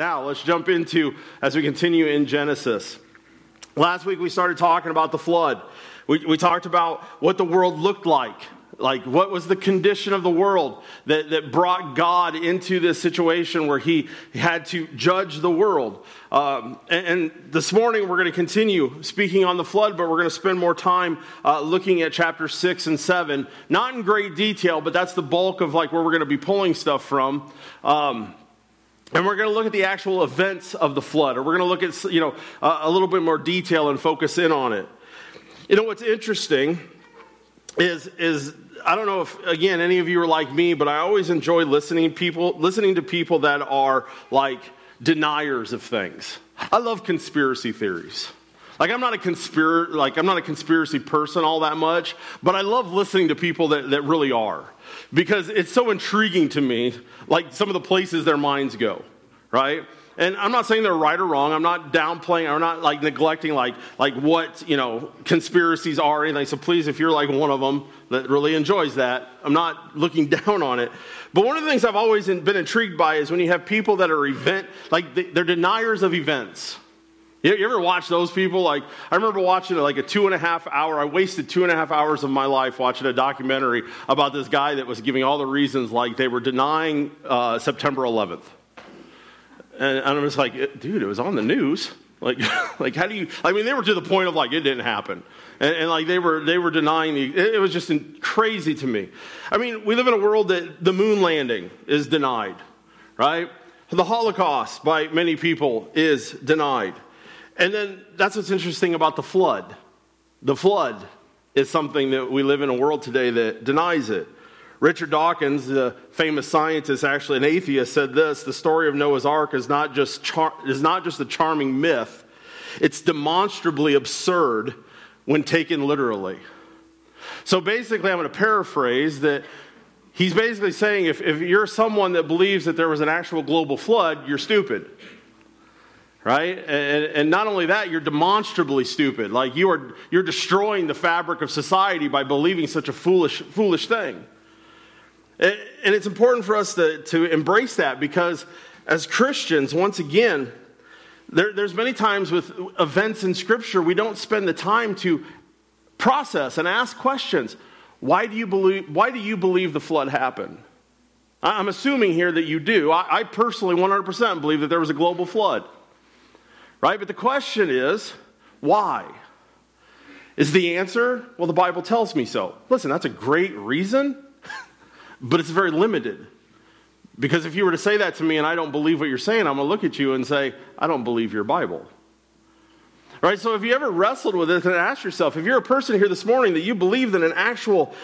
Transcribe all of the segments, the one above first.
now let's jump into, as we continue in Genesis. Last week we started talking about the flood. We talked about what the world looked like what was the condition of the world that brought God into this situation where he had to judge the world. And this morning we're going to continue speaking on the flood, but we're going to spend more time looking at chapter 6 and 7. Not in great detail, but that's the bulk of where we're going to be pulling stuff from. And we're going to look at the actual events of the flood, or we're going to look at a little bit more detail and focus in on it. What's interesting is I don't know if, again, any of you are like me, but I always enjoy listening to people that are deniers of things. I love conspiracy theories. I'm not a conspiracy person all that much, but I love listening to people that really are, because it's so intriguing to me, some of the places their minds go, right? And I'm not saying they're right or wrong. I'm not downplaying or not neglecting what conspiracies are or anything. So please, if you're one of them that really enjoys that, I'm not looking down on it. But one of the things I've always been intrigued by is when you have people that are they're deniers of events. You ever watch those people? I remember watching a 2.5 hour. I wasted 2.5 hours of my life watching a documentary about this guy that was giving all the reasons they were denying September 11th. And I'm just dude, it was on the news. How do you? They were to the point of it didn't happen, and they were denying it was just crazy to me. We live in a world that the moon landing is denied, right? The Holocaust by many people is denied, and then that's what's interesting about the flood. The flood is something that we live in a world today that denies it. Richard Dawkins, the famous scientist, actually an atheist, said this: the story of Noah's Ark is not just a charming myth, it's demonstrably absurd when taken literally. So basically, I'm going to paraphrase that he's basically saying if you're someone that believes that there was an actual global flood, you're stupid. Right? And not only that, you're demonstrably stupid. You're destroying the fabric of society by believing such a foolish thing. And it's important for us to embrace that, because as Christians, once again, there's many times with events in Scripture we don't spend the time to process and ask questions. Why do you believe the flood happened? I'm assuming here that you do. I personally 100% believe that there was a global flood. Right? But the question is, why? Is the answer, well, the Bible tells me so. Listen, that's a great reason. But it's very limited. Because if you were to say that to me and I don't believe what you're saying, I'm going to look at you and say, I don't believe your Bible. Right? So if you ever wrestled with it, then ask yourself, if you're a person here this morning that you believe that an actual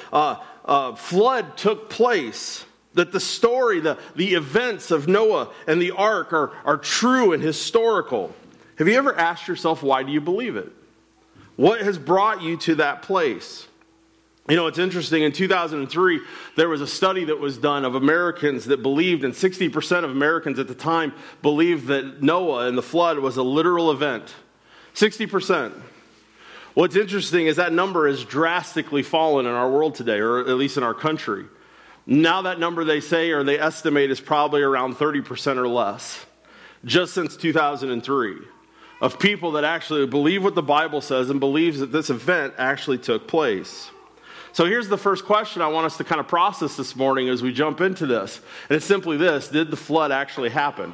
flood took place, that the story, the events of Noah and the ark are true and historical, have you ever asked yourself, why do you believe it? What has brought you to that place? It's interesting. In 2003, there was a study that was done of Americans that believed, and 60% of Americans at the time believed that Noah and the flood was a literal event. 60%. What's interesting is that number has drastically fallen in our world today, or at least in our country. Now that number, they say, or they estimate, is probably around 30% or less, just since 2003, of people that actually believe what the Bible says and believes that this event actually took place. So here's the first question I want us to kind of process this morning as we jump into this. And it's simply this: did the flood actually happen?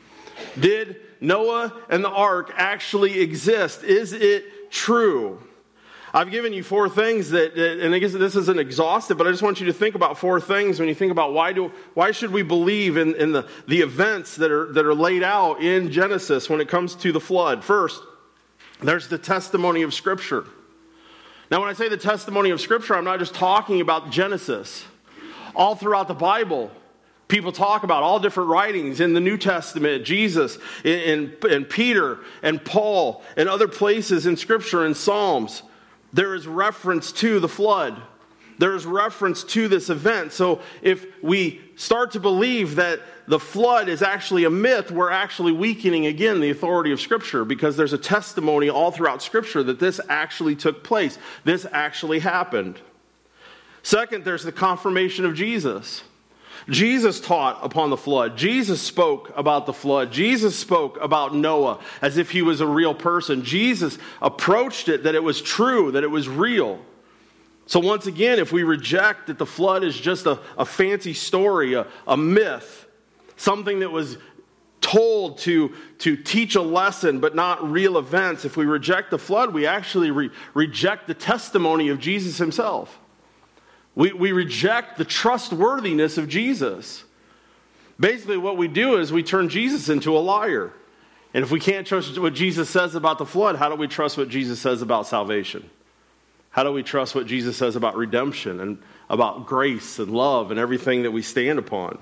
Did Noah and the ark actually exist? Is it true? I've given you 4 things and I guess this isn't exhaustive, but I just want you to think about 4 things when you think about why should we believe in the events that are laid out in Genesis when it comes to the flood. First, there's the testimony of Scripture. Now, when I say the testimony of Scripture, I'm not just talking about Genesis. All throughout the Bible, people talk about all different writings in the New Testament, Jesus, and Peter, and Paul, and other places in Scripture and Psalms. There is reference to the flood. There is reference to this event. So if we start to believe that the flood is actually a myth, we're actually weakening, again, the authority of Scripture, because there's a testimony all throughout Scripture that this actually took place. This actually happened. Second, there's the confirmation of Jesus. Jesus taught upon the flood. Jesus spoke about the flood. Jesus spoke about Noah as if he was a real person. Jesus approached it that it was true, that it was real. So once again, if we reject that the flood is just a fancy story, a myth, something that was told to teach a lesson but not real events, if we reject the flood, we actually reject the testimony of Jesus himself. We reject the trustworthiness of Jesus. Basically, what we do is we turn Jesus into a liar. And if we can't trust what Jesus says about the flood, how do we trust what Jesus says about salvation? How do we trust what Jesus says about redemption and about grace and love and everything that we stand upon?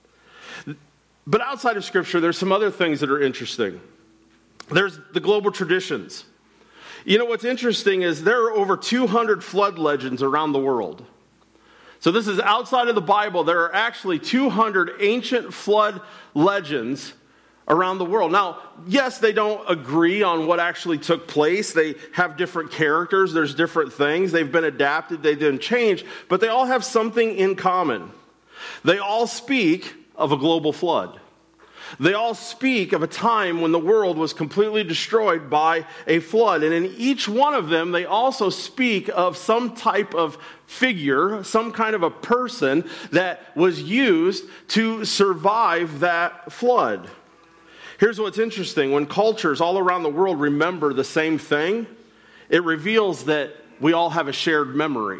But outside of Scripture, there's some other things that are interesting. There's the global traditions. You know, what's interesting is there are over 200 flood legends around the world. So this is outside of the Bible. There are actually 200 ancient flood legends around the world. Now, yes, they don't agree on what actually took place. They have different characters. There's different things. They've been adapted. They've been changed. But they all have something in common. They all speak of a global flood. They all speak of a time when the world was completely destroyed by a flood. And in each one of them, they also speak of some type of figure, some kind of a person that was used to survive that flood. Here's what's interesting. When cultures all around the world remember the same thing, it reveals that we all have a shared memory.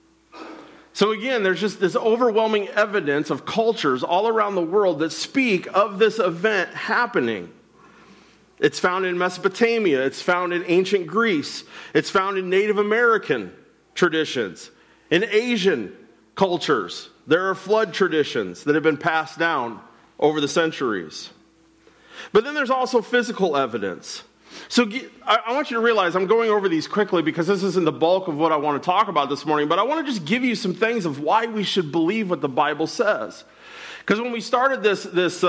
So again, there's just this overwhelming evidence of cultures all around the world that speak of this event happening. It's found in Mesopotamia. It's found in ancient Greece. It's found in Native American traditions. In Asian cultures, there are flood traditions that have been passed down over the centuries. But then there's also physical evidence. So I want you to realize I'm going over these quickly because this isn't the bulk of what I want to talk about this morning, but I want to just give you some things of why we should believe what the Bible says. Because when we started this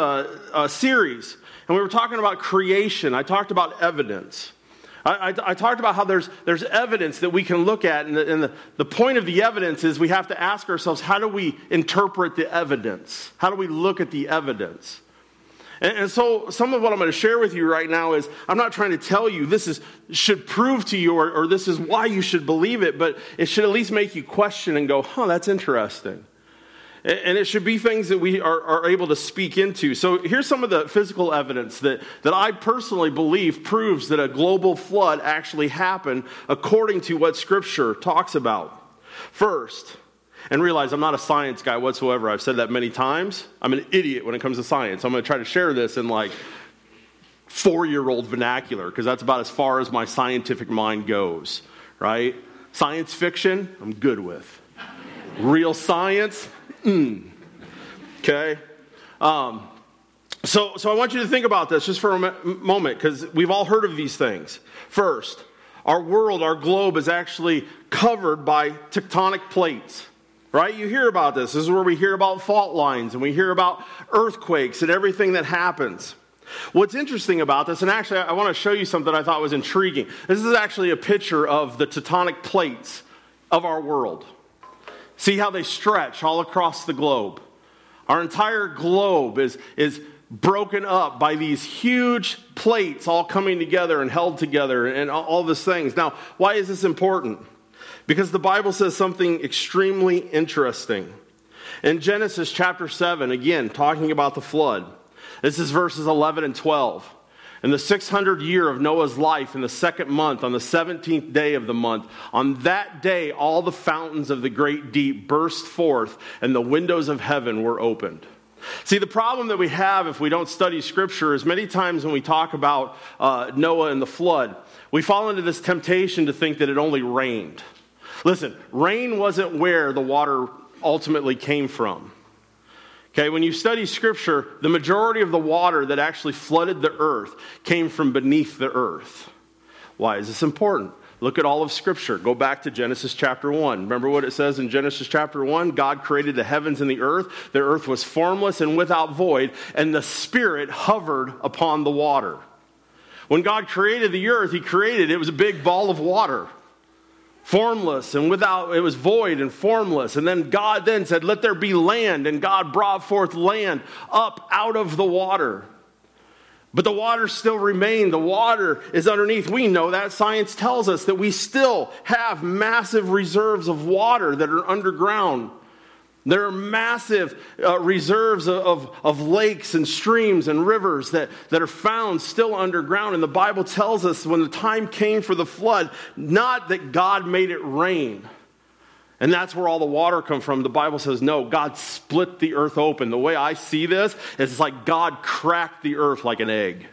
series and we were talking about creation, I talked about evidence. I talked about how there's evidence that we can look at, and the point of the evidence is we have to ask ourselves, how do we interpret the evidence? How do we look at the evidence? And so some of what I'm going to share with you right now is, I'm not trying to tell you this should prove to you or this is why you should believe it, but it should at least make you question and go, that's interesting. And it should be things that we are able to speak into. So here's some of the physical evidence that I personally believe proves that a global flood actually happened according to what Scripture talks about. First, and realize I'm not a science guy whatsoever. I've said that many times. I'm an idiot when it comes to science. I'm going to try to share this in like 4-year-old vernacular because that's about as far as my scientific mind goes, right? Science fiction, I'm good with. Real science, okay? So I want you to think about this just for a moment because we've all heard of these things. First, our world, our globe is actually covered by tectonic plates. Right? You hear about this. This is where we hear about fault lines and we hear about earthquakes and everything that happens. What's interesting about this, and actually I want to show you something I thought was intriguing. This is actually a picture of the tectonic plates of our world. See how they stretch all across the globe. Our entire globe is broken up by these huge plates all coming together and held together and all these things. Now, why is this important? Because the Bible says something extremely interesting. In Genesis chapter 7, again, talking about the flood. This is verses 11 and 12. In the 600th year of Noah's life, in the second month, on the 17th day of the month, on that day all the fountains of the great deep burst forth, and the windows of heaven were opened. See, the problem that we have if we don't study Scripture is many times when we talk about Noah and the flood, we fall into this temptation to think that it only rained. Listen, rain wasn't where the water ultimately came from. Okay, when you study Scripture, the majority of the water that actually flooded the earth came from beneath the earth. Why is this important? Look at all of Scripture. Go back to Genesis chapter 1. Remember what it says in Genesis chapter 1? God created the heavens and the earth. The earth was formless and without void, and the Spirit hovered upon the water. When God created the earth, He created it was a big ball of water. Formless and without, it was void and formless. And then God then said, let there be land. And God brought forth land up out of the water. But the water still remained. The water is underneath. We know that. Science tells us that we still have massive reserves of water that are underground. There are massive reserves of lakes and streams and rivers that are found still underground. And the Bible tells us when the time came for the flood, not that God made it rain. And that's where all the water come from. The Bible says, no, God split the earth open. The way I see this is it's like God cracked the earth like an egg.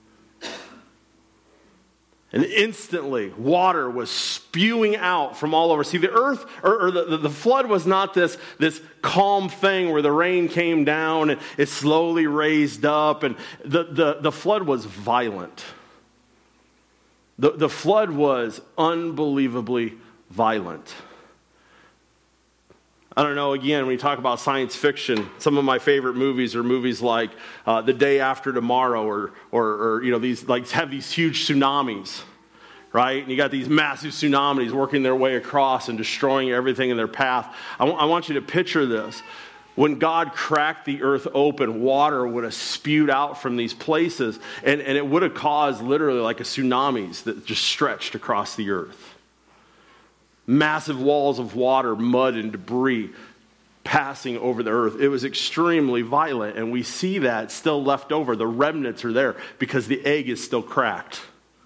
And instantly, water was spewing out from all over. See, the earth, or the flood was not this calm thing where the rain came down and it slowly raised up. And the flood was violent. The flood was unbelievably violent. I don't know, again, when you talk about science fiction, some of my favorite movies are movies like The Day After Tomorrow or you know, these like have these huge tsunamis, right? And you got these massive tsunamis working their way across and destroying everything in their path. I want you to picture this. When God cracked the earth open, water would have spewed out from these places, and it would have caused literally like a tsunami that just stretched across the earth. Massive walls of water, mud, and debris passing over the earth. It was extremely violent, and we see that still left over. The remnants are there because the egg is still cracked.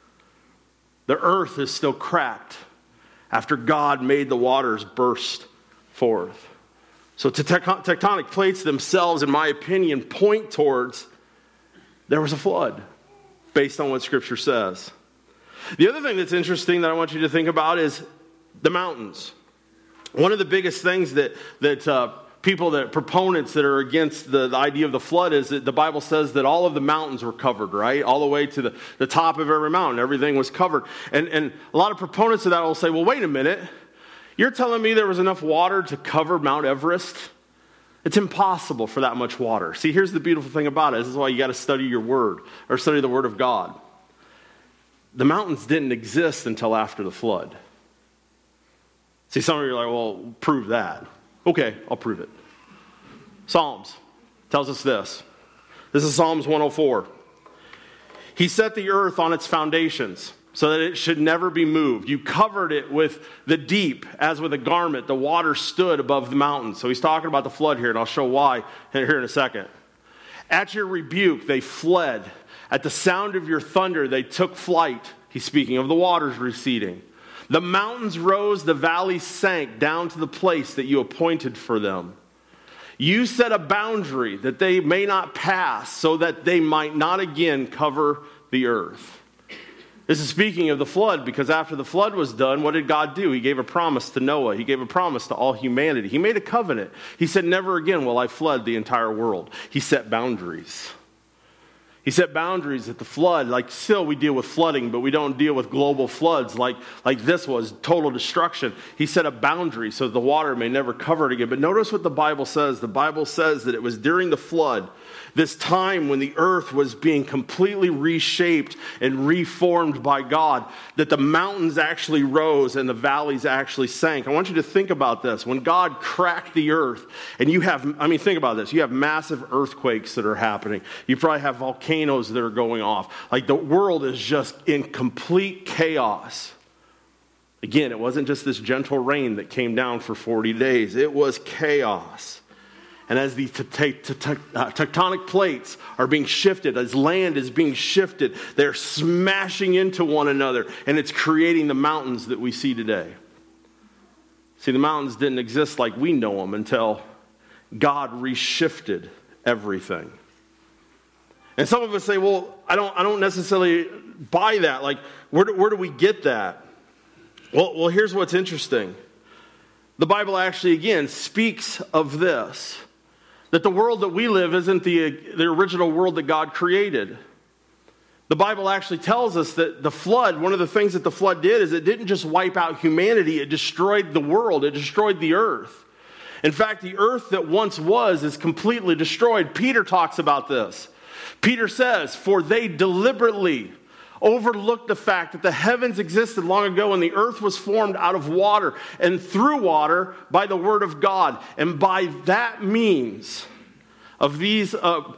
The earth is still cracked after God made the waters burst forth. So tectonic plates themselves, in my opinion, point towards there was a flood based on what Scripture says. The other thing that's interesting that I want you to think about is the mountains. One of the biggest things that proponents that are against the idea of the flood is that the Bible says that all of the mountains were covered, right? All the way to the top of every mountain. Everything was covered. And a lot of proponents of that will say, well, wait a minute. You're telling me there was enough water to cover Mount Everest? It's impossible for that much water. See, here's the beautiful thing about it. This is why you got to study your word or study the Word of God. The mountains didn't exist until after the flood. See, some of you are like, well, prove that. Okay, I'll prove it. Psalms tells us this. This is Psalms 104. He set the earth on its foundations so that it should never be moved. You covered it with the deep as with a garment. The water stood above the mountains. So he's talking about the flood here, and I'll show why here in a second. At your rebuke, they fled. At the sound of your thunder, they took flight. He's speaking of the waters receding. The mountains rose, the valleys sank down to the place that you appointed for them. You set a boundary that they may not pass, so that they might not again cover the earth. This is speaking of the flood, because after the flood was done, what did God do? He gave a promise to Noah. He gave a promise to all humanity. He made a covenant. He said, never again will I flood the entire world. He set boundaries. He set boundaries at the flood. Like still we deal with flooding, but we don't deal with global floods like this was, total destruction. He set a boundary so the water may never cover it again. But notice what the Bible says. The Bible says that it was during the flood, this time when the earth was being completely reshaped and reformed by God, that the mountains actually rose and the valleys actually sank. I want you to think about this. When God cracked the earth, and think about this. You have massive earthquakes that are happening. You probably have volcanoes that are going off. Like the world is just in complete chaos. Again, it wasn't just this gentle rain that came down for 40 days. It was chaos. And as the tectonic plates are being shifted, as land is being shifted, they're smashing into one another, and it's creating the mountains that we see today. See, the mountains didn't exist like we know them until God reshifted everything. And some of us say, well, I don't necessarily buy that. Like, where do we get that? Well, here's what's interesting. The Bible actually, again, speaks of this. That the world that we live isn't the original world that God created. The Bible actually tells us that the flood, one of the things that the flood did is it didn't just wipe out humanity, it destroyed the world, it destroyed the earth. In fact, the earth that once was is completely destroyed. Peter talks about this. Peter says, for they deliberately overlooked the fact that the heavens existed long ago and the earth was formed out of water and through water by the word of God. And by that means of these, the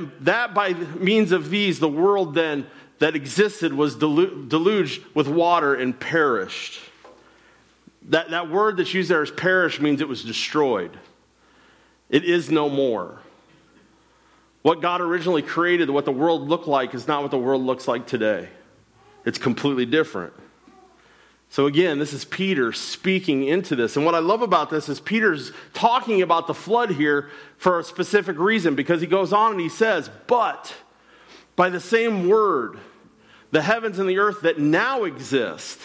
world then that existed was deluged with water and perished. That word that's used there as perished means it was destroyed. It is no more. What God originally created, what the world looked like, is not what the world looks like today. It's completely different. So again, this is Peter speaking into this. And what I love about this is Peter's talking about the flood here for a specific reason, because he goes on and he says, but by the same word, the heavens and the earth that now exist,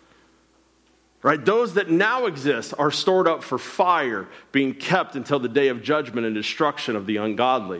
right, those that now exist are stored up for fire, being kept until the day of judgment and destruction of the ungodly.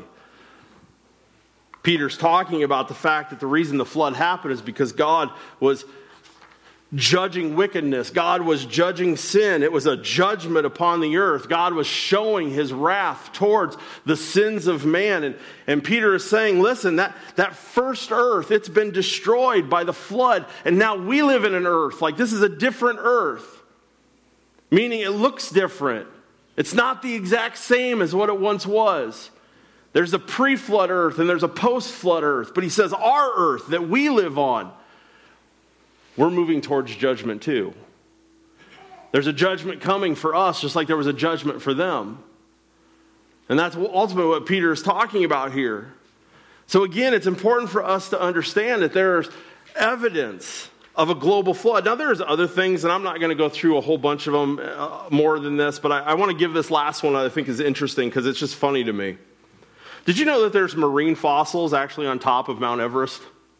Peter's talking about the fact that the reason the flood happened is because God was judging wickedness. God was judging sin. It was a judgment upon the earth. God was showing his wrath towards the sins of man. And Peter is saying, listen, that first earth, it's been destroyed by the flood. And now we live in an earth. Like, this is a different earth. Meaning it looks different. It's not the exact same as what it once was. There's a pre-flood earth and there's a post-flood earth. But he says our earth that we live on, we're moving towards judgment too. There's a judgment coming for us, just like there was a judgment for them. And that's ultimately what Peter is talking about here. So again, it's important for us to understand that there's evidence of a global flood. Now there's other things, and I'm not going to go through a whole bunch of them more than this, but I want to give this last one I think is interesting because it's just funny to me. Did you know that there's marine fossils actually on top of Mount Everest?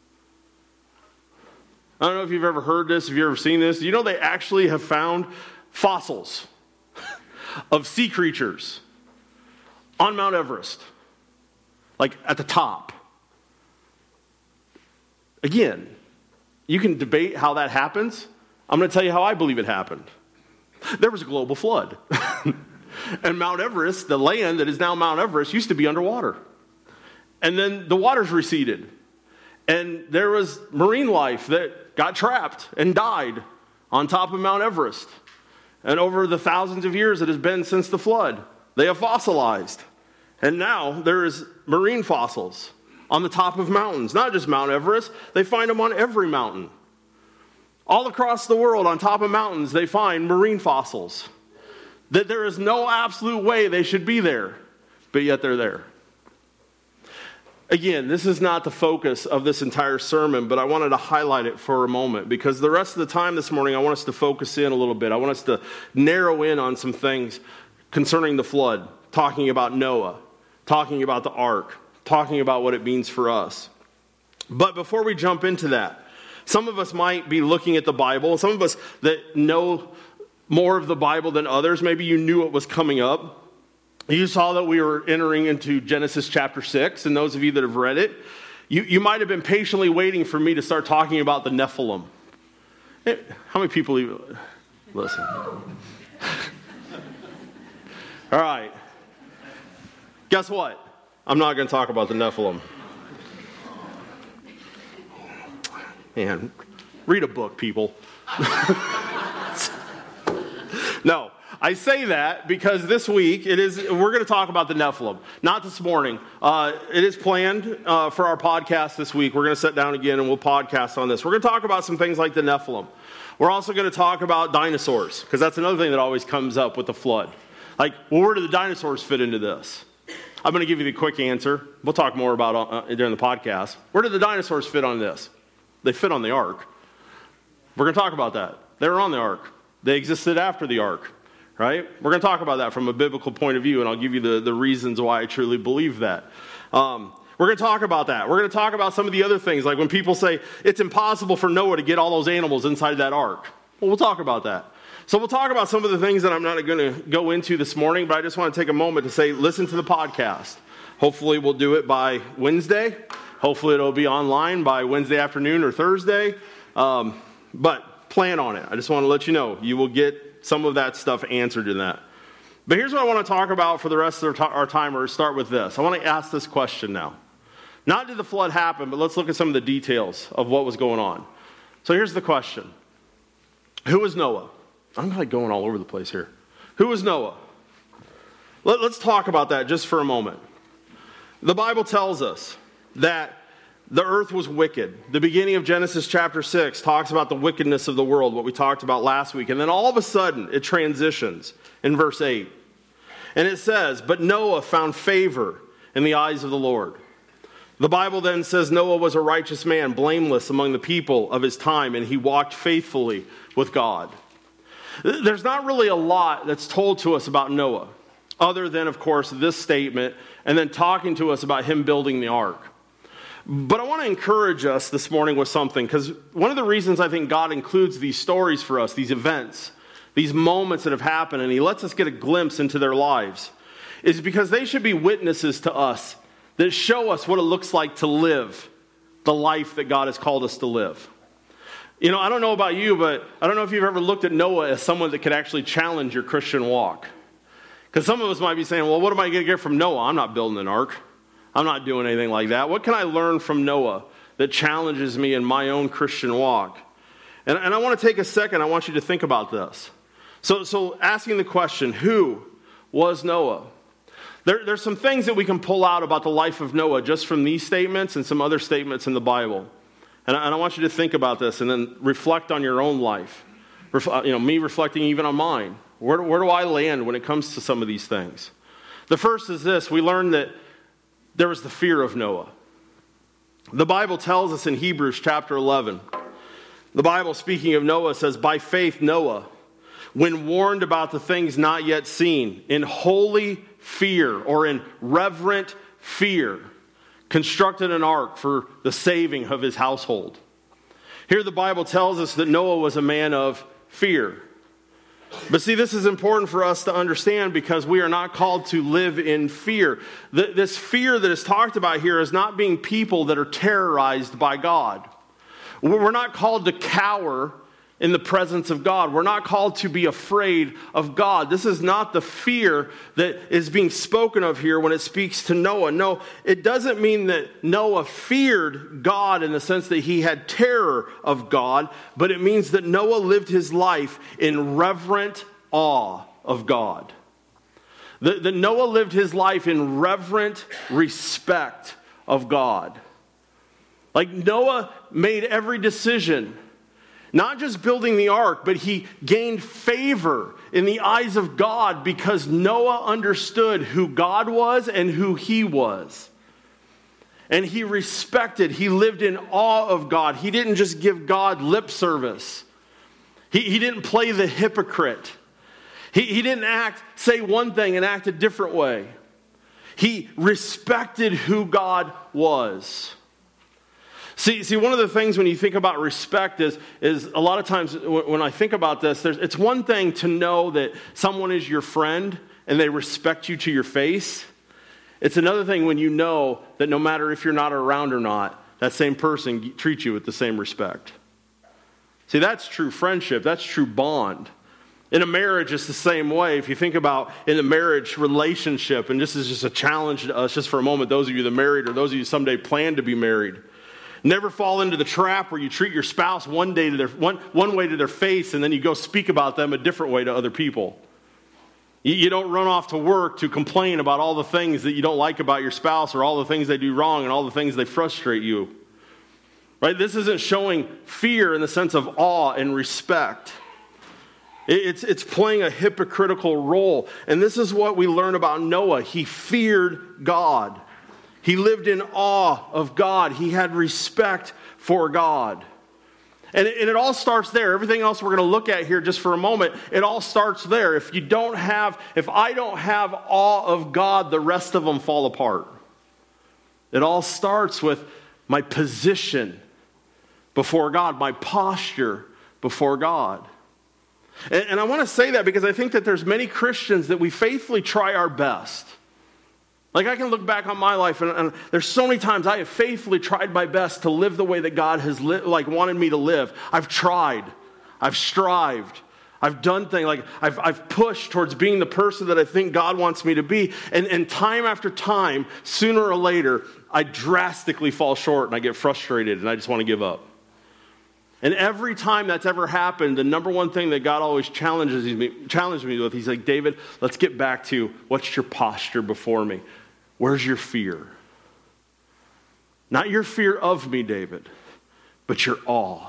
I don't know if you've ever heard this, if you've ever seen this. You know they actually have found fossils of sea creatures on Mount Everest, like at the top. Again, you can debate how that happens. I'm going to tell you how I believe it happened. There was a global flood. And Mount Everest, the land that is now Mount Everest, used to be underwater. And then the waters receded. And there was marine life that got trapped and died on top of Mount Everest. And over the thousands of years it has been since the flood, they have fossilized. And now there is marine fossils on the top of mountains. Not just Mount Everest, they find them on every mountain. All across the world, on top of mountains, they find marine fossils. That there is no absolute way they should be there, but yet they're there. Again, this is not the focus of this entire sermon, but I wanted to highlight it for a moment because the rest of the time this morning, I want us to focus in a little bit. I want us to narrow in on some things concerning the flood, talking about Noah, talking about the ark, talking about what it means for us. But before we jump into that, some of us might be looking at the Bible. Some of us that know more of the Bible than others, maybe you knew it was coming up. You saw that we were entering into Genesis chapter 6, and those of you that have read it, you might have been patiently waiting for me to start talking about the Nephilim. How many people even listen? All right. Guess what? I'm not going to talk about the Nephilim. Man, read a book, people. No, I say that because this week we're going to talk about the Nephilim. Not this morning. It is planned for our podcast this week. We're going to sit down again and we'll podcast on this. We're going to talk about some things like the Nephilim. We're also going to talk about dinosaurs because that's another thing that always comes up with the flood. Like, well, where do the dinosaurs fit into this? I'm going to give you the quick answer. We'll talk more about it during the podcast. Where did the dinosaurs fit on this? They fit on the ark. We're going to talk about that. They were on the ark. They existed after the ark, right? We're going to talk about that from a biblical point of view, and I'll give you the reasons why I truly believe that. We're going to talk about that. We're going to talk about some of the other things, like when people say it's impossible for Noah to get all those animals inside that ark. Well, we'll talk about that. So we'll talk about some of the things that I'm not going to go into this morning, but I just want to take a moment to say, listen to the podcast. Hopefully we'll do it by Wednesday. Hopefully it'll be online by Wednesday afternoon or Thursday. But plan on it. I just want to let you know, you will get some of that stuff answered in that. But here's what I want to talk about for the rest of our time, or start with this. I want to ask this question now. Not did the flood happen, but let's look at some of the details of what was going on. So here's the question. Who was Noah? I'm like going all over the place here. Who was Noah? Let's talk about that just for a moment. The Bible tells us that the earth was wicked. The beginning of Genesis chapter 6 talks about the wickedness of the world, what we talked about last week. And then all of a sudden, it transitions in verse 8. And it says, "But Noah found favor in the eyes of the Lord." The Bible then says Noah was a righteous man, blameless among the people of his time, and he walked faithfully with God. There's not really a lot that's told to us about Noah, other than, of course, this statement, and then talking to us about him building the ark. But I want to encourage us this morning with something, because one of the reasons I think God includes these stories for us, these events, these moments that have happened, and he lets us get a glimpse into their lives, is because they should be witnesses to us that show us what it looks like to live the life that God has called us to live. You know, I don't know about you, but I don't know if you've ever looked at Noah as someone that could actually challenge your Christian walk. Because some of us might be saying, well, what am I going to get from Noah? I'm not building an ark. I'm not doing anything like that. What can I learn from Noah that challenges me in my own Christian walk? And I want to take a second. I want you to think about this. So asking the question, who was Noah? There's some things that we can pull out about the life of Noah just from these statements and some other statements in the Bible. And I want you to think about this and then reflect on your own life. Me reflecting even on mine. Where do I land when it comes to some of these things? The first is this. We learned that there was the fear of Noah. The Bible tells us in Hebrews chapter 11, the Bible, speaking of Noah, says, "By faith Noah, when warned about the things not yet seen, in holy fear," or in reverent fear, constructed an ark for the saving of his household. Here the Bible tells us that Noah was a man of fear. But see, this is important for us to understand because we are not called to live in fear. This fear that is talked about here is not being people that are terrorized by God. We're not called to cower in the presence of God. We're not called to be afraid of God. This is not the fear that is being spoken of here when it speaks to Noah. No, it doesn't mean that Noah feared God in the sense that he had terror of God, but it means that Noah lived his life in reverent awe of God. That Noah lived his life in reverent respect of God. Like Noah made every decision, not just building the ark, but he gained favor in the eyes of God because Noah understood who God was and who he was. And he respected, he lived in awe of God. He didn't just give God lip service. He didn't play the hypocrite. He didn't say one thing and act a different way. He respected who God was. See, one of the things when you think about respect is a lot of times when I think about this, it's one thing to know that someone is your friend and they respect you to your face. It's another thing when you know that no matter if you're not around or not, that same person treats you with the same respect. See, that's true friendship. That's true bond. In a marriage, it's the same way. If you think about in a marriage relationship, and this is just a challenge to us just for a moment, those of you that are married or those of you someday plan to be married, never fall into the trap where you treat your spouse one way to their face and then you go speak about them a different way to other people. You don't run off to work to complain about all the things that you don't like about your spouse or all the things they do wrong and all the things they frustrate you. Right? This isn't showing fear in the sense of awe and respect. It's playing a hypocritical role. And this is what we learn about Noah. He feared God. He lived in awe of God. He had respect for God. And it all starts there. Everything else we're going to look at here just for a moment, it all starts there. If I don't have awe of God, the rest of them fall apart. It all starts with my position before God, my posture before God. And I want to say that because I think that there's many Christians that we faithfully try our best. Like I can look back on my life and there's so many times I have faithfully tried my best to live the way that God has wanted me to live. I've tried. I've strived. I've done things, like I've pushed towards being the person that I think God wants me to be. And time after time, sooner or later, I drastically fall short and I get frustrated and I just want to give up. And every time that's ever happened, the number one thing that God always challenged me with, he's like, David, let's get back to what's your posture before me? Where's your fear? Not your fear of me, David, but your awe.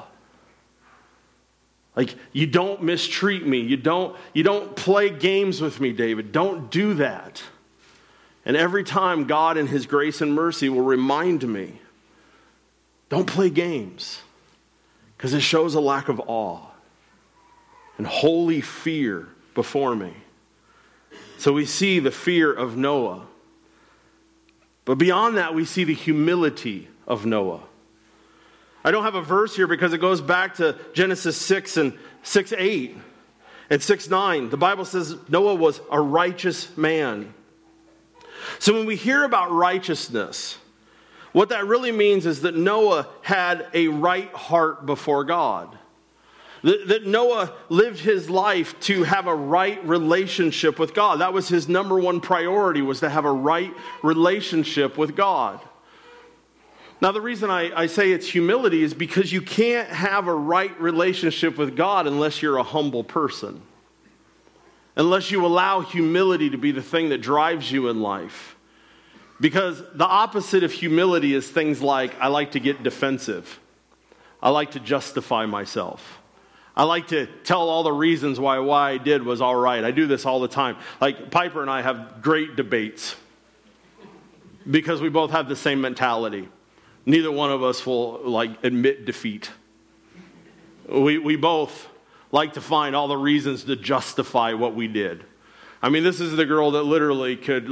Like, you don't mistreat me. You don't play games with me, David. Don't do that. And every time God in his grace and mercy will remind me, don't play games. Because it shows a lack of awe and holy fear before me. So we see the fear of Noah. But beyond that, we see the humility of Noah. I don't have a verse here because it goes back to Genesis 6 and 6:8 and 6:9. The Bible says Noah was a righteous man. So when we hear about righteousness, what that really means is that Noah had a right heart before God. That Noah lived his life to have a right relationship with God. That was his number one priority, was to have a right relationship with God. Now, the reason I say it's humility is because you can't have a right relationship with God unless you're a humble person. Unless you allow humility to be the thing that drives you in life. Because the opposite of humility is things like, I like to get defensive. I like to justify myself. I like to tell all the reasons why I did was all right. I do this all the time. Like, Piper and I have great debates because we both have the same mentality. Neither one of us will, admit defeat. We both like to find all the reasons to justify what we did. I mean, this is the girl that literally could,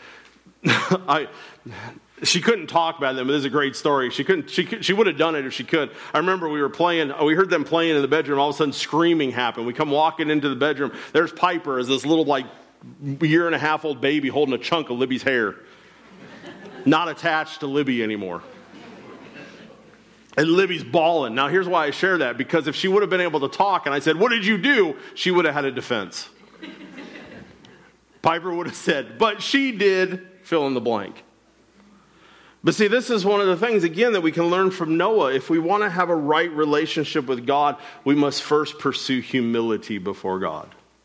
she couldn't talk about them, but this is a great story. She would have done it if she could. I remember we heard them playing in the bedroom, all of a sudden screaming happened. We come walking into the bedroom, there's Piper as this little year-and-a-half-old baby holding a chunk of Libby's hair. Not attached to Libby anymore. And Libby's bawling. Now here's why I share that, because if she would have been able to talk and I said, what did you do? She would have had a defense. Piper would have said, but she did, fill in the blank. But see, this is one of the things, again, that we can learn from Noah. If we want to have a right relationship with God, we must first pursue humility before God.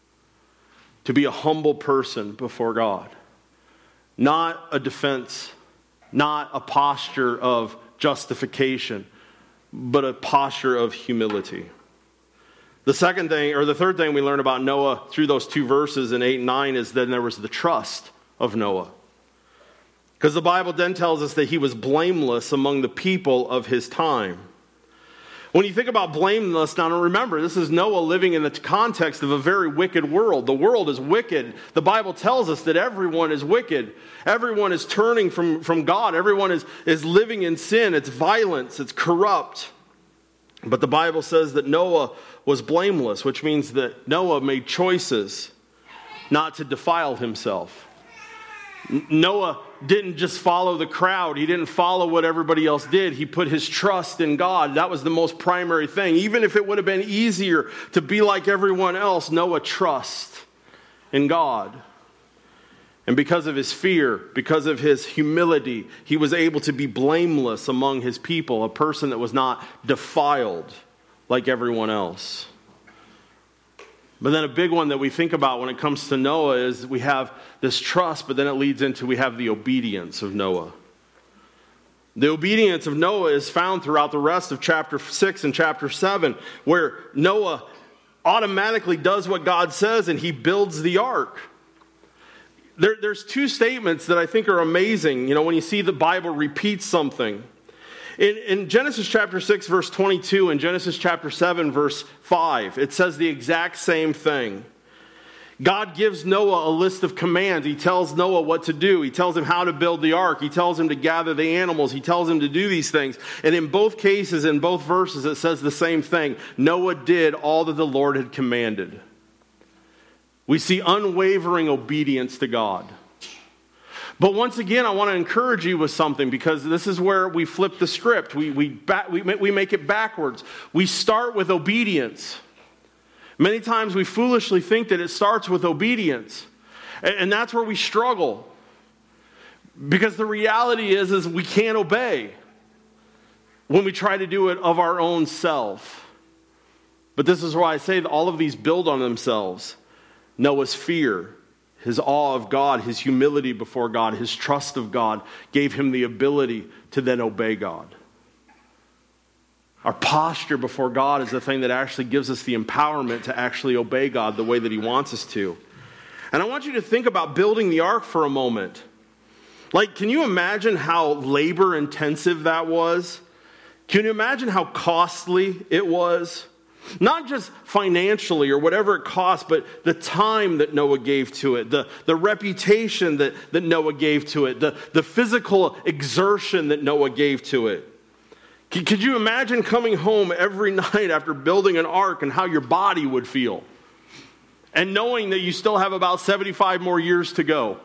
To be a humble person before God. Not a defense, not a posture of justification, but a posture of humility. The third thing we learn about Noah through those two verses in 8 and 9 is then there was the trust of Noah. Because the Bible then tells us that he was blameless among the people of his time. When you think about blameless, now remember, this is Noah living in the context of a very wicked world. The world is wicked. The Bible tells us that everyone is wicked. Everyone is turning from God. Everyone is living in sin. It's violence. It's corrupt. But the Bible says that Noah was blameless, which means that Noah made choices not to defile himself. Noah didn't just follow the crowd. He didn't follow what everybody else did. He put his trust in God. That was the most primary thing. Even if it would have been easier to be like everyone else, Noah trusts in God. And because of his fear, because of his humility, he was able to be blameless among his people, a person that was not defiled like everyone else. But then a big one that we think about when it comes to Noah is we have this trust, but then it leads into we have the obedience of Noah. The obedience of Noah is found throughout the rest of chapter 6 and chapter 7, where Noah automatically does what God says and he builds the ark. There's two statements that I think are amazing, when you see the Bible repeat something. In Genesis chapter 6, verse 22, and Genesis chapter 7, verse 5, it says the exact same thing. God gives Noah a list of commands. He tells Noah what to do. He tells him how to build the ark. He tells him to gather the animals. He tells him to do these things. And in both cases, in both verses, it says the same thing. Noah did all that the Lord had commanded. We see unwavering obedience to God. But once again, I want to encourage you with something, because this is where we flip the script. We make it backwards. We start with obedience. Many times we foolishly think that it starts with obedience. And that's where we struggle. Because the reality is we can't obey when we try to do it of our own self. But this is why I say that all of these build on themselves. Noah's fear, his awe of God, his humility before God, his trust of God gave him the ability to then obey God. Our posture before God is the thing that actually gives us the empowerment to actually obey God the way that he wants us to. And I want you to think about building the ark for a moment. Like, can you imagine how labor intensive that was? Can you imagine how costly it was? Not just financially or whatever it cost, but the time that Noah gave to it, the reputation that Noah gave to it, the physical exertion that Noah gave to it. Could you imagine coming home every night after building an ark and how your body would feel? And knowing that you still have about 75 more years to go.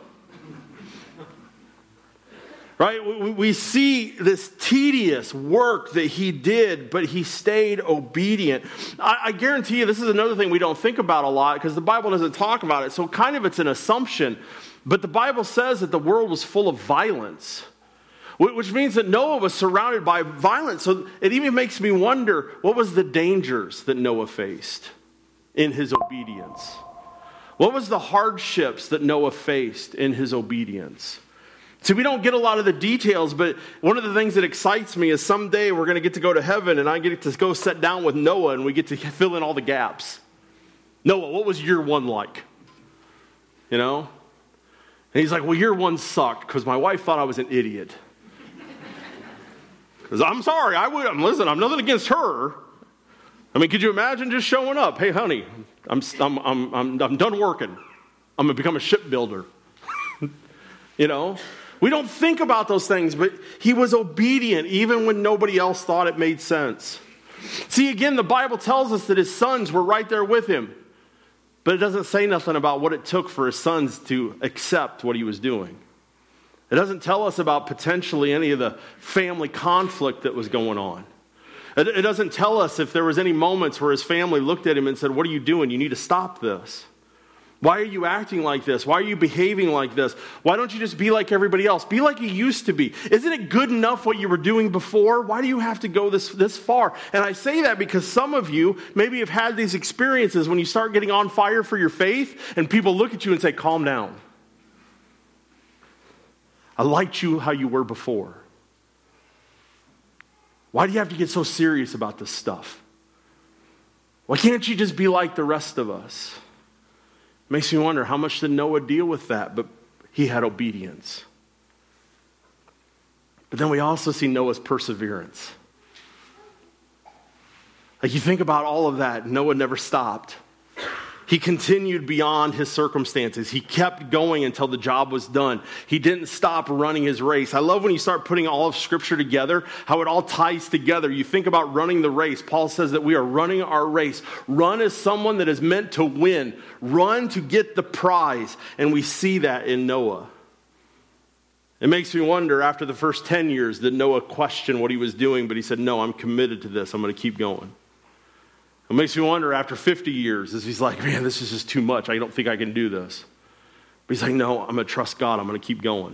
Right? We see this tedious work that he did, but he stayed obedient. I guarantee you this is another thing we don't think about a lot because the Bible doesn't talk about it. So kind of it's an assumption. But the Bible says that the world was full of violence, which means that Noah was surrounded by violence. So it even makes me wonder, what was the dangers that Noah faced in his obedience? What was the hardships that Noah faced in his obedience? See, we don't get a lot of the details, but one of the things that excites me is someday we're going to get to go to heaven and I get to go sit down with Noah and we get to fill in all the gaps. Noah, what was year one like? You know? And he's like, well, year one sucked because my wife thought I was an idiot. Because I'm sorry, listen, I'm nothing against her. I mean, could you imagine just showing up? Hey, honey, I'm done working. I'm going to become a shipbuilder. You know? We don't think about those things, but he was obedient even when nobody else thought it made sense. See, again, the Bible tells us that his sons were right there with him. But it doesn't say nothing about what it took for his sons to accept what he was doing. It doesn't tell us about potentially any of the family conflict that was going on. It doesn't tell us if there was any moments where his family looked at him and said, what are you doing? You need to stop this. Why are you acting like this? Why are you behaving like this? Why don't you just be like everybody else? Be like you used to be. Isn't it good enough what you were doing before? Why do you have to go this far? And I say that because some of you maybe have had these experiences when you start getting on fire for your faith and people look at you and say, calm down. I liked you how you were before. Why do you have to get so serious about this stuff? Why can't you just be like the rest of us? Makes me wonder, how much did Noah deal with that? But he had obedience. But then we also see Noah's perseverance. Like you think about all of that, Noah never stopped. He continued beyond his circumstances. He kept going until the job was done. He didn't stop running his race. I love when you start putting all of Scripture together, how it all ties together. You think about running the race. Paul says that we are running our race. Run as someone that is meant to win. Run to get the prize. And we see that in Noah. It makes me wonder, after the first 10 years, did Noah question what he was doing? But he said, no, I'm committed to this. I'm going to keep going. It makes me wonder after 50 years, as he's like, man, this is just too much. I don't think I can do this. But he's like, no, I'm going to trust God. I'm going to keep going.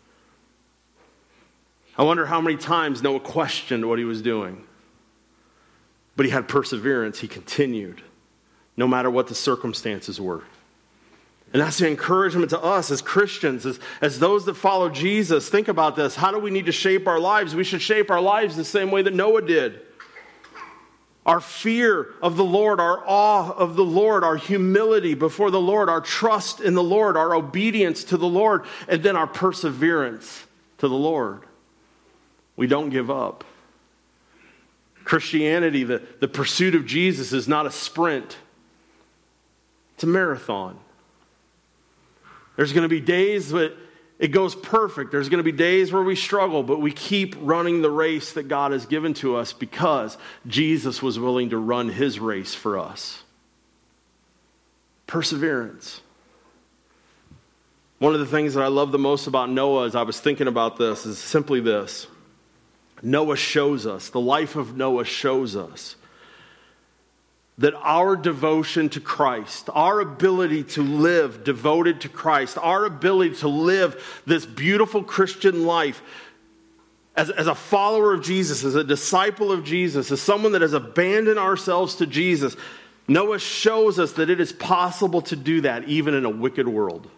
I wonder how many times Noah questioned what he was doing. But he had perseverance. He continued, no matter what the circumstances were. And that's the encouragement to us as Christians, as those that follow Jesus. Think about this. How do we need to shape our lives? We should shape our lives the same way that Noah did. Our fear of the Lord, our awe of the Lord, our humility before the Lord, our trust in the Lord, our obedience to the Lord, and then our perseverance to the Lord. We don't give up. Christianity, the pursuit of Jesus is not a sprint. It's a marathon. There's going to be days that it goes perfect. There's going to be days where we struggle, but we keep running the race that God has given to us because Jesus was willing to run his race for us. Perseverance. One of the things that I love the most about Noah as I was thinking about this is simply this. Noah shows us, the life of Noah shows us that our devotion to Christ, our ability to live devoted to Christ, our ability to live this beautiful Christian life as a follower of Jesus, as a disciple of Jesus, as someone that has abandoned ourselves to Jesus, Noah shows us that it is possible to do that even in a wicked world.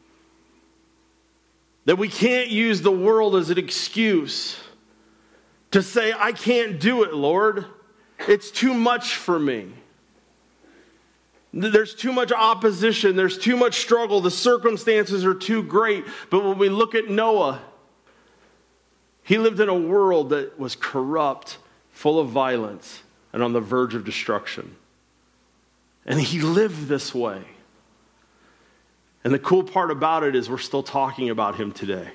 That we can't use the world as an excuse to say, I can't do it, Lord. It's too much for me. There's too much opposition. There's too much struggle. The circumstances are too great. But when we look at Noah, he lived in a world that was corrupt, full of violence, and on the verge of destruction. And he lived this way. And the cool part about it is we're still talking about him today.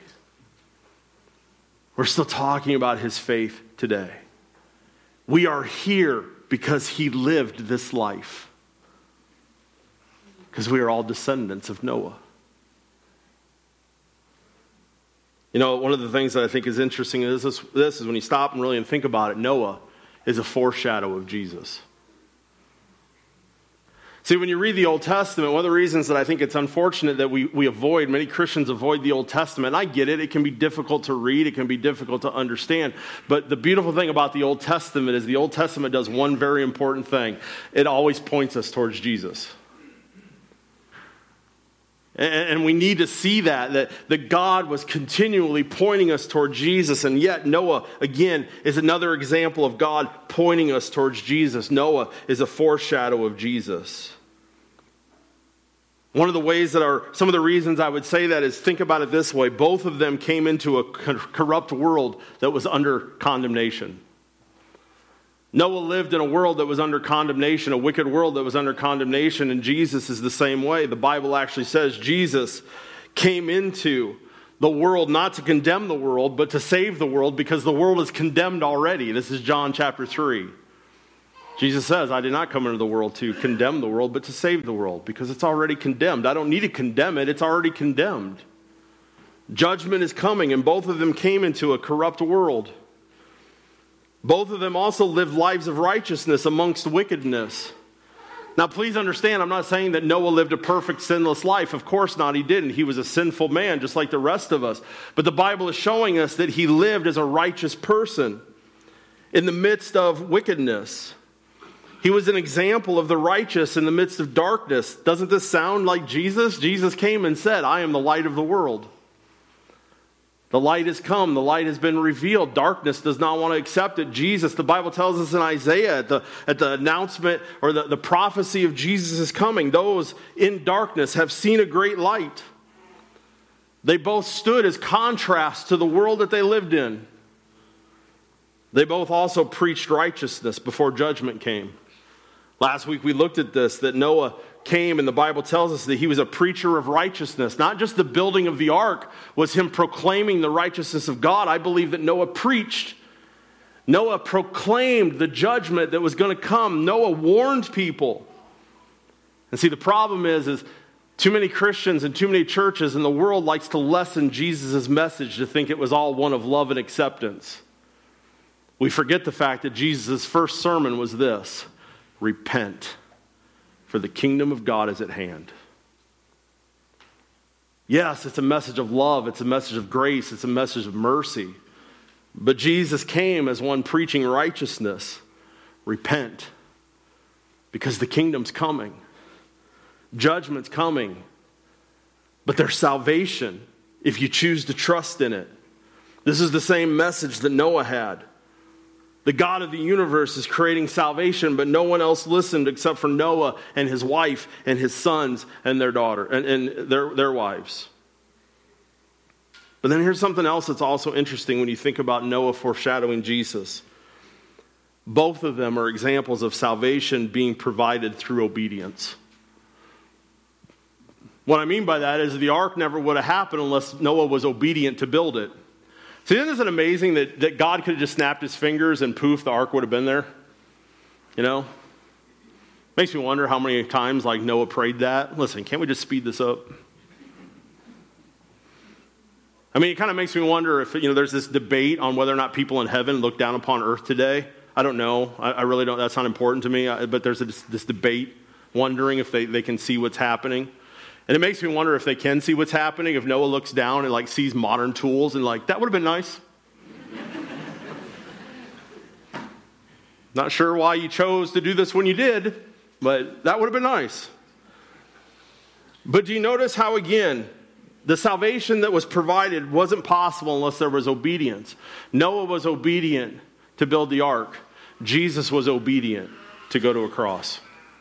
We're still talking about his faith today. We are here because he lived this life. Because we are all descendants of Noah. You know, one of the things that I think is interesting is this is when you stop and really think about it, Noah is a foreshadow of Jesus. See, when you read the Old Testament, one of the reasons that I think it's unfortunate that we avoid, many Christians avoid the Old Testament, and I get it, it can be difficult to read, it can be difficult to understand, but the beautiful thing about the Old Testament is the Old Testament does one very important thing. It always points us towards Jesus. And we need to see that God was continually pointing us toward Jesus. And yet Noah, again, is another example of God pointing us towards Jesus. Noah is a foreshadow of Jesus. One of the ways that some of the reasons I would say that is, think about it this way. Both of them came into a corrupt world that was under condemnation. Noah lived in a world that was under condemnation, a wicked world that was under condemnation, and Jesus is the same way. The Bible actually says Jesus came into the world not to condemn the world, but to save the world because the world is condemned already. This is John chapter 3. Jesus says, I did not come into the world to condemn the world, but to save the world because it's already condemned. I don't need to condemn it, it's already condemned. Judgment is coming, and both of them came into a corrupt world. Both of them also lived lives of righteousness amongst wickedness. Now, please understand, I'm not saying that Noah lived a perfect, sinless life. Of course not, he didn't. He was a sinful man, just like the rest of us. But the Bible is showing us that he lived as a righteous person in the midst of wickedness. He was an example of the righteous in the midst of darkness. Doesn't this sound like Jesus? Jesus came and said, I am the light of the world. The light has come. The light has been revealed. Darkness does not want to accept it. Jesus, the Bible tells us in Isaiah at the announcement or the prophecy of Jesus is coming. Those in darkness have seen a great light. They both stood as contrast to the world that they lived in. They both also preached righteousness before judgment came. Last week we looked at this, that Noah came, and the Bible tells us that he was a preacher of righteousness. Not just the building of the ark was him proclaiming the righteousness of God. I believe that Noah preached. Noah proclaimed the judgment that was going to come. Noah warned people. And see, the problem is too many Christians and too many churches in the world likes to lessen Jesus' message to think it was all one of love and acceptance. We forget the fact that Jesus' first sermon was this: repent, for the kingdom of God is at hand. Yes, it's a message of love. It's a message of grace. It's a message of mercy. But Jesus came as one preaching righteousness. Repent, because the kingdom's coming. Judgment's coming. But there's salvation if you choose to trust in it. This is the same message that Noah had. The God of the universe is creating salvation, but no one else listened except for Noah and his wife and his sons and their daughter and their wives. But then here's something else that's also interesting when you think about Noah foreshadowing Jesus. Both of them are examples of salvation being provided through obedience. What I mean by that is the ark never would have happened unless Noah was obedient to build it. See, isn't it amazing that God could have just snapped his fingers and poof, the ark would have been there? You know? Makes me wonder how many times like Noah prayed that. Listen, can't we just speed this up? I mean, it kind of makes me wonder if, there's this debate on whether or not people in heaven look down upon earth today. I don't know. I really don't. That's not important to me. But there's this debate wondering if they can see what's happening. And it makes me wonder if they can see what's happening, if Noah looks down and like sees modern tools and like, that would have been nice. Not sure why you chose to do this when you did, but that would have been nice. But do you notice how, again, the salvation that was provided wasn't possible unless there was obedience. Noah was obedient to build the ark. Jesus was obedient to go to a cross.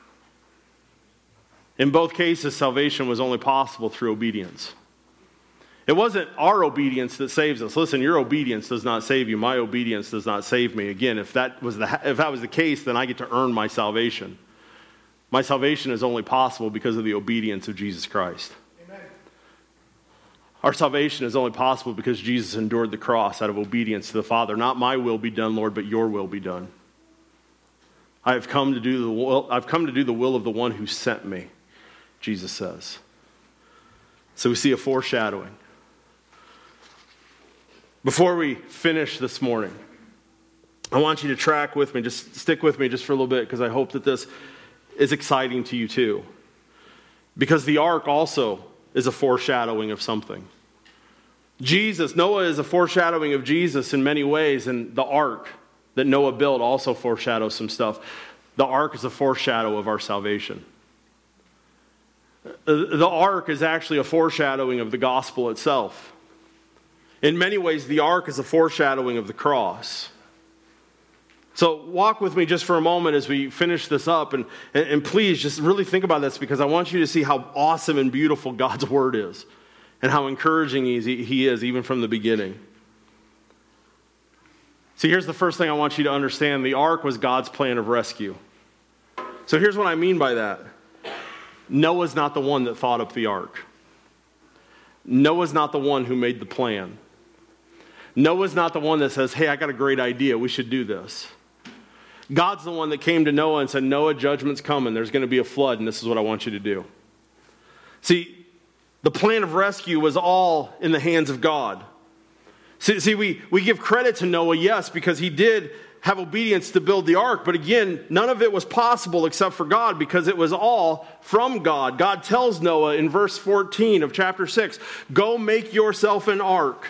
In both cases, salvation was only possible through obedience. It wasn't our obedience that saves us. Listen, your obedience does not save you. My obedience does not save me. Again, if that was the case, then I get to earn my salvation. My salvation is only possible because of the obedience of Jesus Christ. Amen. Our salvation is only possible because Jesus endured the cross out of obedience to the Father. Not my will be done, Lord, but your will be done. I've come to do the will of the one who sent me, Jesus says. So we see a foreshadowing. Before we finish this morning, I want you to track with me, just stick with me just for a little bit, because I hope that this is exciting to you too. Because the ark also is a foreshadowing of something. Noah is a foreshadowing of Jesus in many ways, and the ark that Noah built also foreshadows some stuff. The ark is a foreshadow of our salvation. The ark is actually a foreshadowing of the gospel itself. In many ways, the ark is a foreshadowing of the cross. So walk with me just for a moment as we finish this up, and please just really think about this, because I want you to see how awesome and beautiful God's word is and how encouraging he is even from the beginning. See, here's the first thing I want you to understand. The ark was God's plan of rescue. So here's what I mean by that. Noah's not the one that thought up the ark. Noah's not the one who made the plan. Noah's not the one that says, hey, I got a great idea, we should do this. God's the one that came to Noah and said, Noah, judgment's coming, there's going to be a flood, and this is what I want you to do. See, the plan of rescue was all in the hands of God. See, we give credit to Noah, yes, because he did have obedience to build the ark, but again, none of it was possible except for God, because it was all from God. God tells Noah in verse 14 of chapter 6, go make yourself an ark.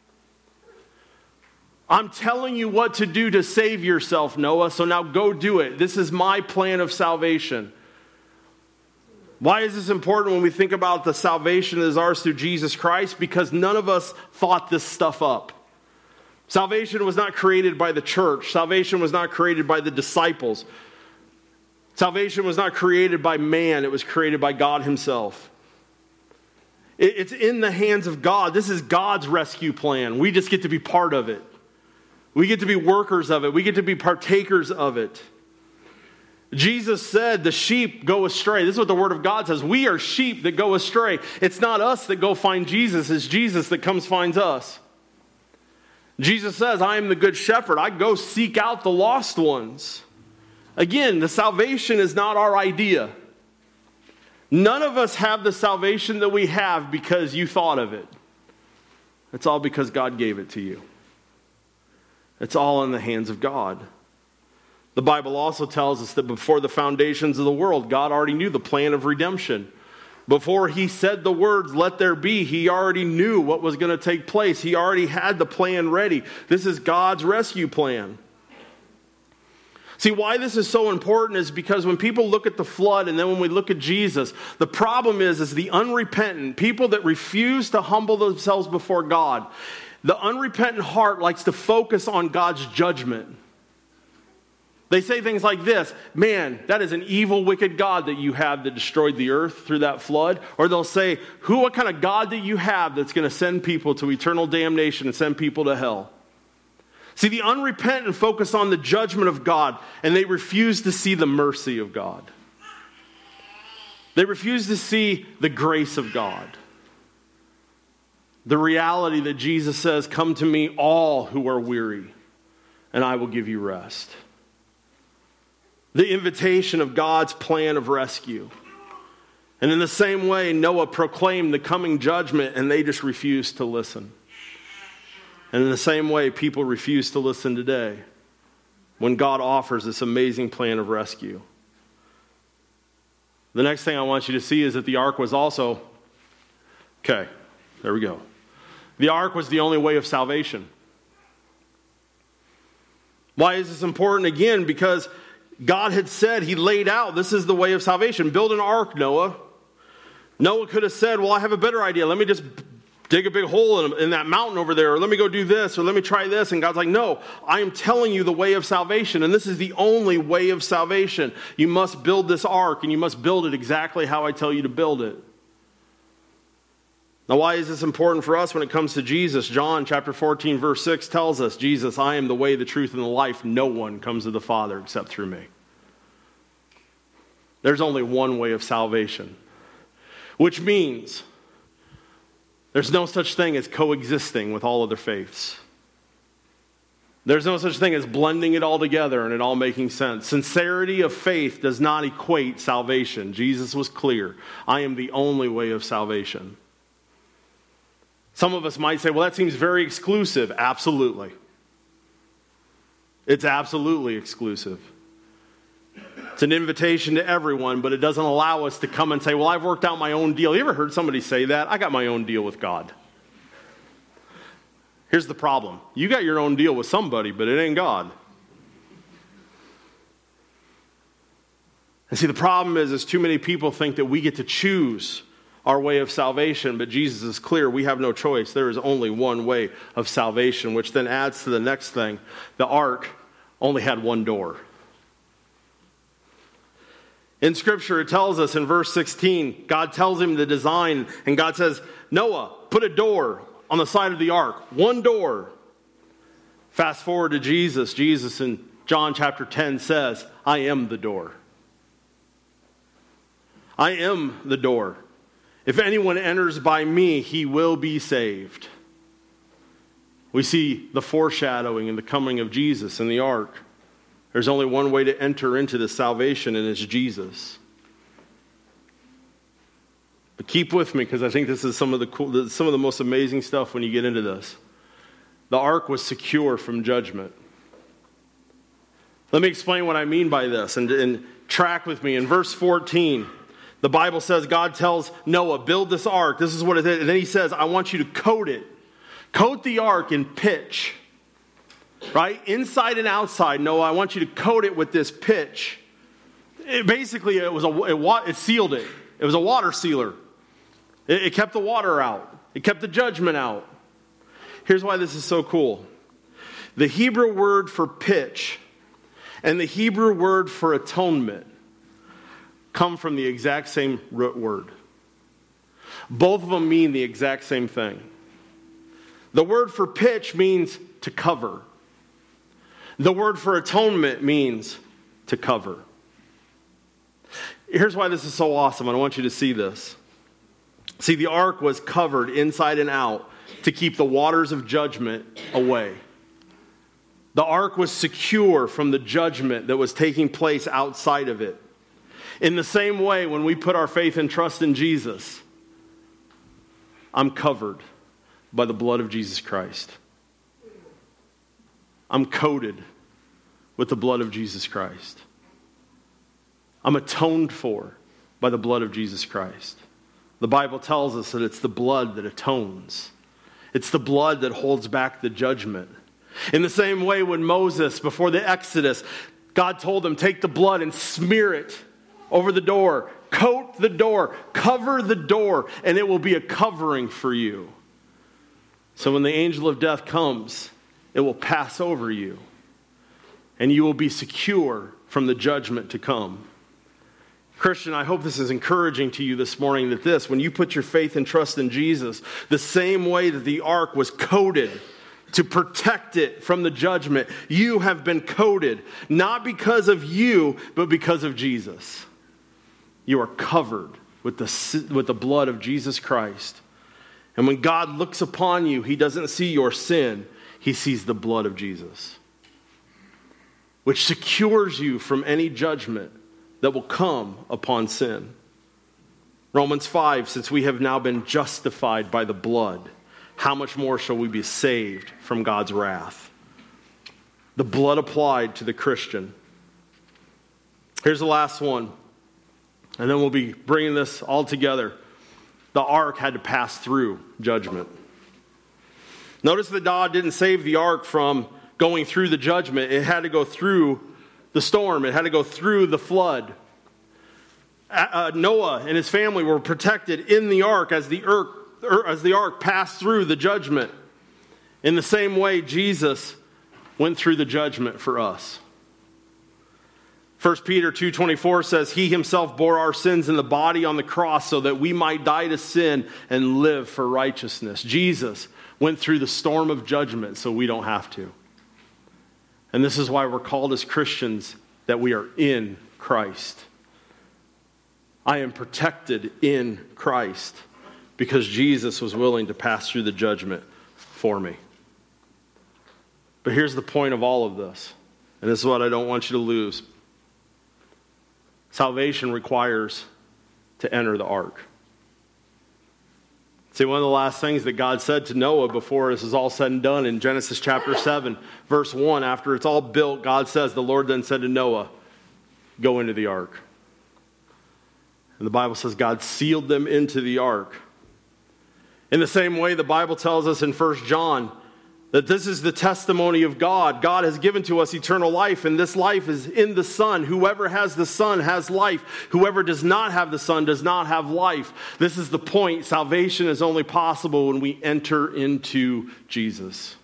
I'm telling you what to do to save yourself, Noah, so now go do it. This is my plan of salvation. Why is this important when we think about the salvation that is ours through Jesus Christ? Because none of us thought this stuff up. Salvation was not created by the church. Salvation was not created by the disciples. Salvation was not created by man. It was created by God himself. It's in the hands of God. This is God's rescue plan. We just get to be part of it. We get to be workers of it. We get to be partakers of it. Jesus said the sheep go astray. This is what the Word of God says. We are sheep that go astray. It's not us that go find Jesus. It's Jesus that comes finds us. Jesus says, I am the good shepherd. I go seek out the lost ones. Again, the salvation is not our idea. None of us have the salvation that we have because you thought of it. It's all because God gave it to you. It's all in the hands of God. The Bible also tells us that before the foundations of the world, God already knew the plan of redemption. Before he said the words, let there be, he already knew what was going to take place. He already had the plan ready. This is God's rescue plan. See, why this is so important is because when people look at the flood and then when we look at Jesus, the problem is the unrepentant, people that refuse to humble themselves before God. The unrepentant heart likes to focus on God's judgment. They say things like this, man, that is an evil, wicked God that you have that destroyed the earth through that flood. Or they'll say, what kind of God that you have that's going to send people to eternal damnation and send people to hell? See, the unrepentant focus on the judgment of God, and they refuse to see the mercy of God. They refuse to see the grace of God. The reality that Jesus says, come to me all who are weary, and I will give you rest. The invitation of God's plan of rescue. And in the same way, Noah proclaimed the coming judgment, and they just refused to listen. And in the same way, people refuse to listen today. when God offers this amazing plan of rescue. The next thing I want you to see is that the ark was also, okay, there we go. The ark was the only way of salvation. Why is this important? Again, because God had said, he laid out, this is the way of salvation. Build an ark, Noah. Noah could have said, well, I have a better idea. Let me just dig a big hole in that mountain over there, or let me go do this, or let me try this. And God's like, no, I am telling you the way of salvation, and this is the only way of salvation. You must build this ark, and you must build it exactly how I tell you to build it. Now, why is this important for us when it comes to Jesus? John chapter 14, verse 6 tells us, Jesus, I am the way, the truth, and the life. No one comes to the Father except through me. There's only one way of salvation, which means there's no such thing as coexisting with all other faiths. There's no such thing as blending it all together and it all making sense. Sincerity of faith does not equate salvation. Jesus was clear. I am the only way of salvation. Some of us might say, well, that seems very exclusive. Absolutely. It's absolutely exclusive. It's an invitation to everyone, but it doesn't allow us to come and say, well, I've worked out my own deal. You ever heard somebody say that? I got my own deal with God. Here's the problem. You got your own deal with somebody, but it ain't God. And see, the problem is too many people think that we get to choose our way of salvation, but Jesus is clear. We have no choice. There is only one way of salvation, which then adds to the next thing. The ark only had one door. In Scripture, it tells us in verse 16, God tells him the design, and God says, Noah, put a door on the side of the ark. One door. Fast forward to Jesus. Jesus in John chapter 10 says, I am the door. I am the door. If anyone enters by me, he will be saved. We see the foreshadowing and the coming of Jesus in the ark. There's only one way to enter into this salvation, and it's Jesus. But keep with me, because I think this is some of the most amazing stuff when you get into this. The ark was secure from judgment. Let me explain what I mean by this, and track with me. In verse 14, the Bible says God tells Noah, build this ark. This is what it is. And then he says, I want you to coat it. Coat the ark in pitch. Right? Inside and outside, Noah, I want you to coat it with this pitch. It sealed it. It was a water sealer. It kept the water out. It kept the judgment out. Here's why this is so cool. The Hebrew word for pitch and the Hebrew word for atonement come from the exact same root word. Both of them mean the exact same thing. The word for pitch means to cover. The word for atonement means to cover. Here's why this is so awesome, and I want you to see this. See, the ark was covered inside and out to keep the waters of judgment away. The ark was secure from the judgment that was taking place outside of it. In the same way, when we put our faith and trust in Jesus, I'm covered by the blood of Jesus Christ. I'm coated with the blood of Jesus Christ. I'm atoned for by the blood of Jesus Christ. The Bible tells us that it's the blood that atones. It's the blood that holds back the judgment. In the same way, when Moses, before the Exodus, God told him, take the blood and smear it over the door. Coat the door. Cover the door, and it will be a covering for you. So when the angel of death comes, it will pass over you, and you will be secure from the judgment to come. Christian, I hope this is encouraging to you this morning, that when you put your faith and trust in Jesus, the same way that the ark was coated to protect it from the judgment, you have been coated, not because of you, but because of Jesus. You are covered with the blood of Jesus Christ. And when God looks upon you, he doesn't see your sin. He sees the blood of Jesus, which secures you from any judgment that will come upon sin. Romans 5, since we have now been justified by the blood, how much more shall we be saved from God's wrath? The blood applied to the Christian. Here's the last one. And then we'll be bringing this all together. The ark had to pass through judgment. Notice that God didn't save the ark from going through the judgment. It had to go through the storm. It had to go through the flood. Noah and his family were protected in the ark as the ark passed through the judgment. In the same way, Jesus went through the judgment for us. 1 Peter 2:24 says, He himself bore our sins in the body on the cross so that we might die to sin and live for righteousness. Jesus went through the storm of judgment so we don't have to. And this is why we're called as Christians that we are in Christ. I am protected in Christ because Jesus was willing to pass through the judgment for me. But here's the point of all of this, and this is what I don't want you to lose. Salvation requires to enter the ark. See, one of the last things that God said to Noah before this is all said and done in Genesis chapter 7, verse 1, after it's all built, God says, the Lord then said to Noah, go into the ark. And the Bible says God sealed them into the ark. In the same way, the Bible tells us in 1 John that this is the testimony of God. God has given to us eternal life, and this life is in the Son. Whoever has the Son has life. Whoever does not have the Son does not have life. This is the point. Salvation is only possible when we enter into Jesus.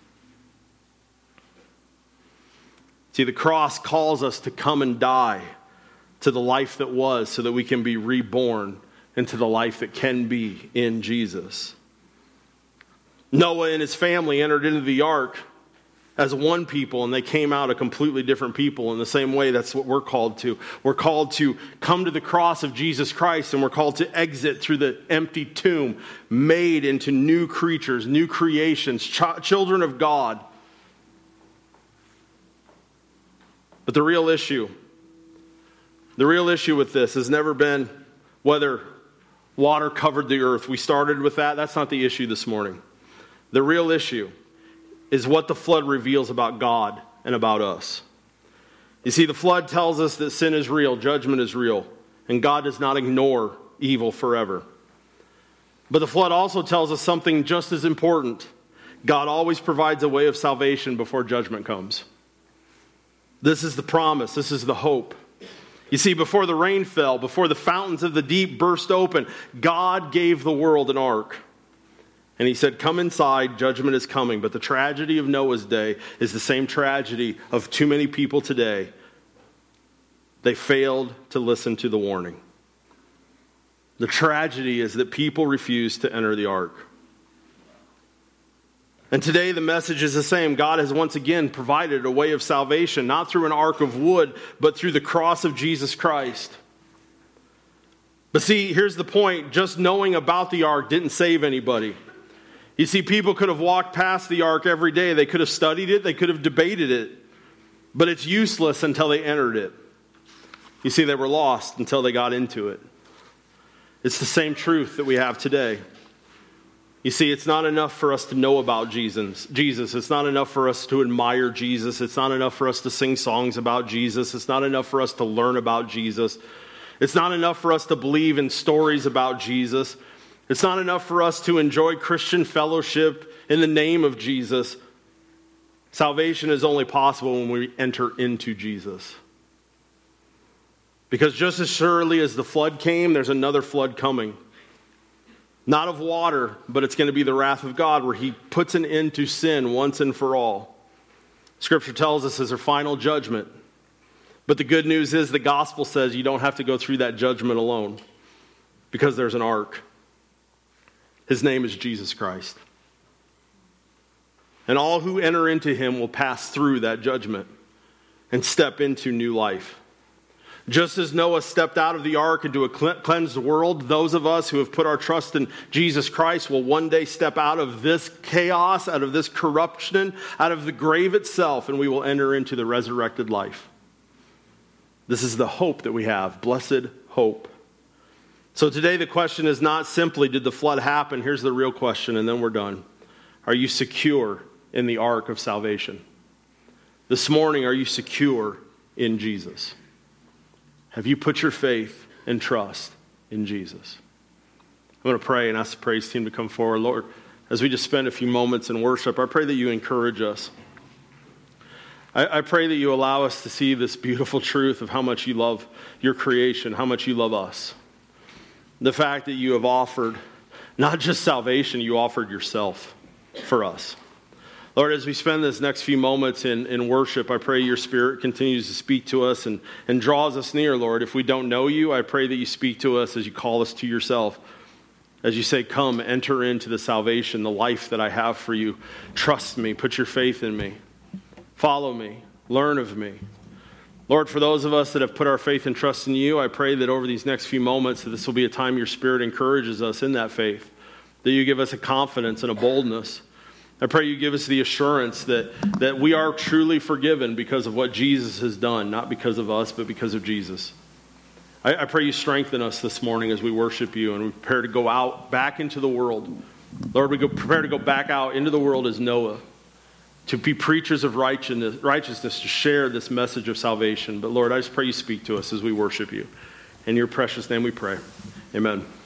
See, the cross calls us to come and die to the life that was so that we can be reborn into the life that can be in Jesus. Noah and his family entered into the ark as one people, and they came out a completely different people. In the same way, that's what we're called to. We're called to come to the cross of Jesus Christ, and we're called to exit through the empty tomb, made into new creatures, new creations, children of God. But the real issue with this has never been whether water covered the earth. We started with that. That's not the issue this morning. The real issue is what the flood reveals about God and about us. You see, the flood tells us that sin is real, judgment is real, and God does not ignore evil forever. But the flood also tells us something just as important. God always provides a way of salvation before judgment comes. This is the promise. This is the hope. You see, before the rain fell, before the fountains of the deep burst open, God gave the world an ark. And he said, come inside, judgment is coming. But the tragedy of Noah's day is the same tragedy of too many people today. They failed to listen to the warning. The tragedy is that people refuse to enter the ark. And today the message is the same. God has once again provided a way of salvation, not through an ark of wood, but through the cross of Jesus Christ. But see, here's the point. Just knowing about the ark didn't save anybody. You see, people could have walked past the ark every day. They could have studied it. They could have debated it. But it's useless until they entered it. You see, they were lost until they got into it. It's the same truth that we have today. You see, it's not enough for us to know about Jesus. It's not enough for us to admire Jesus. It's not enough for us to sing songs about Jesus. It's not enough for us to learn about Jesus. It's not enough for us to believe in stories about Jesus. It's not enough for us to enjoy Christian fellowship in the name of Jesus. Salvation is only possible when we enter into Jesus. Because just as surely as the flood came, there's another flood coming. Not of water, but it's going to be the wrath of God where he puts an end to sin once and for all. Scripture tells us it's a final judgment. But the good news is the gospel says you don't have to go through that judgment alone because there's an ark. His name is Jesus Christ. And all who enter into him will pass through that judgment and step into new life. Just as Noah stepped out of the ark into a cleansed world, those of us who have put our trust in Jesus Christ will one day step out of this chaos, out of this corruption, out of the grave itself, and we will enter into the resurrected life. This is the hope that we have, blessed hope. So today the question is not simply, did the flood happen? Here's the real question, and then we're done. Are you secure in the ark of salvation? This morning, are you secure in Jesus? Have you put your faith and trust in Jesus? I'm going to pray and ask the praise team to come forward. Lord, as we just spend a few moments in worship, I pray that you encourage us. I pray that you allow us to see this beautiful truth of how much you love your creation, how much you love us. The fact that you have offered not just salvation, you offered yourself for us. Lord, as we spend this next few moments in worship, I pray your Spirit continues to speak to us and draws us near, Lord. If we don't know you, I pray that you speak to us as you call us to yourself. As you say, come, enter into the salvation, the life that I have for you. Trust me, put your faith in me. Follow me, learn of me. Lord, for those of us that have put our faith and trust in you, I pray that over these next few moments, that this will be a time your Spirit encourages us in that faith, that you give us a confidence and a boldness. I pray you give us the assurance that we are truly forgiven because of what Jesus has done, not because of us, but because of Jesus. I pray you strengthen us this morning as we worship you and we prepare to go out back into the world. Lord, prepare to go back out into the world as Noah, to be preachers of righteousness, to share this message of salvation. But Lord, I just pray you speak to us as we worship you. In your precious name we pray. Amen.